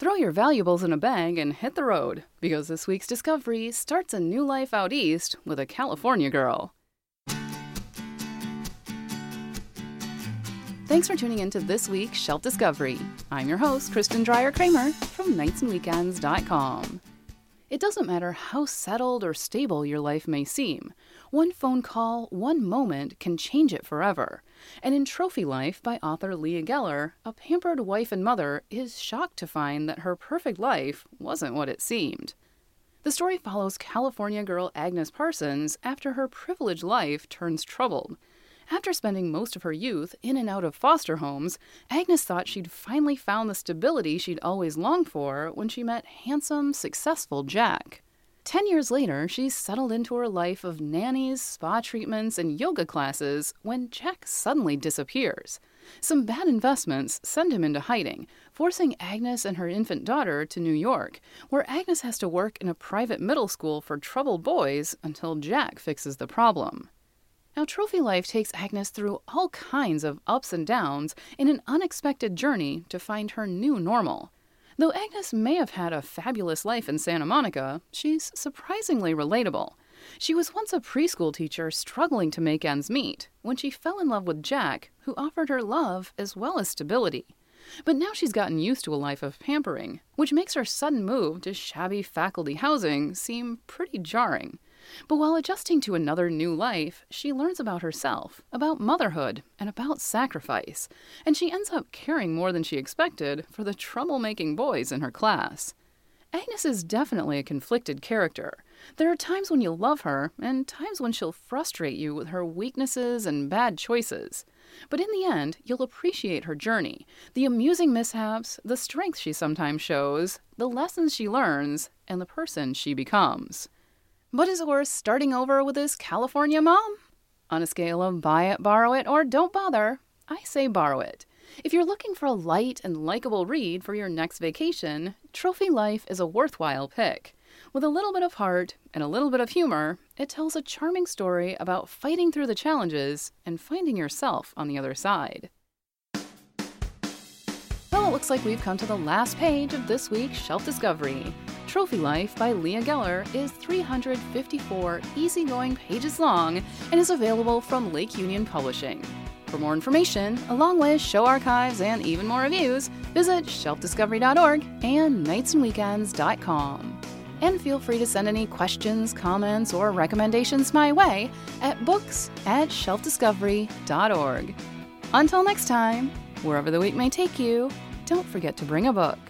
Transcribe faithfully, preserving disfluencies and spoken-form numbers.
Throw your valuables in a bag and hit the road, because this week's discovery starts a new life out east with a California girl. Thanks for tuning into this week's Shelf Discovery. I'm your host, Kristen Dreyer Kramer from nights and weekends dot com. It doesn't matter how settled or stable your life may seem. One phone call, one moment can change it forever. And in Trophy Life by author Leah Geller, a pampered wife and mother is shocked to find that her perfect life wasn't what it seemed. The story follows California girl Agnes Parsons after her privileged life turns troubled. After spending most of her youth in and out of foster homes, Agnes thought she'd finally found the stability she'd always longed for when she met handsome, successful Jack. Ten years later, she's settled into her life of nannies, spa treatments, and yoga classes when Jack suddenly disappears. Some bad investments send him into hiding, forcing Agnes and her infant daughter to New York, where Agnes has to work in a private middle school for troubled boys until Jack fixes the problem. Now, Trophy Life takes Agnes through all kinds of ups and downs in an unexpected journey to find her new normal. Though Agnes may have had a fabulous life in Santa Monica, she's surprisingly relatable. She was once a preschool teacher struggling to make ends meet when she fell in love with Jack, who offered her love as well as stability. But now she's gotten used to a life of pampering, which makes her sudden move to shabby faculty housing seem pretty jarring. But while adjusting to another new life, she learns about herself, about motherhood, and about sacrifice, and she ends up caring more than she expected for the troublemaking boys in her class. Agnes is definitely a conflicted character. There are times when you'll love her, and times when she'll frustrate you with her weaknesses and bad choices. But in the end, you'll appreciate her journey, the amusing mishaps, the strength she sometimes shows, the lessons she learns, and the person she becomes. But is it worth starting over with this California mom? On a scale of buy it, borrow it, or don't bother, I say borrow it. If you're looking for a light and likable read for your next vacation, Trophy Life is a worthwhile pick. With a little bit of heart and a little bit of humor, it tells a charming story about fighting through the challenges and finding yourself on the other side. Well, it looks like we've come to the last page of this week's Shelf Discovery. Trophy Life by Leah Geller is three hundred fifty-four easygoing pages long and is available from Lake Union Publishing. For more information, along with show archives and even more reviews, visit shelf discovery dot org and nights and weekends dot com. And feel free to send any questions, comments, or recommendations my way at books at shelf discovery dot org. Until next time, wherever the week may take you, don't forget to bring a book.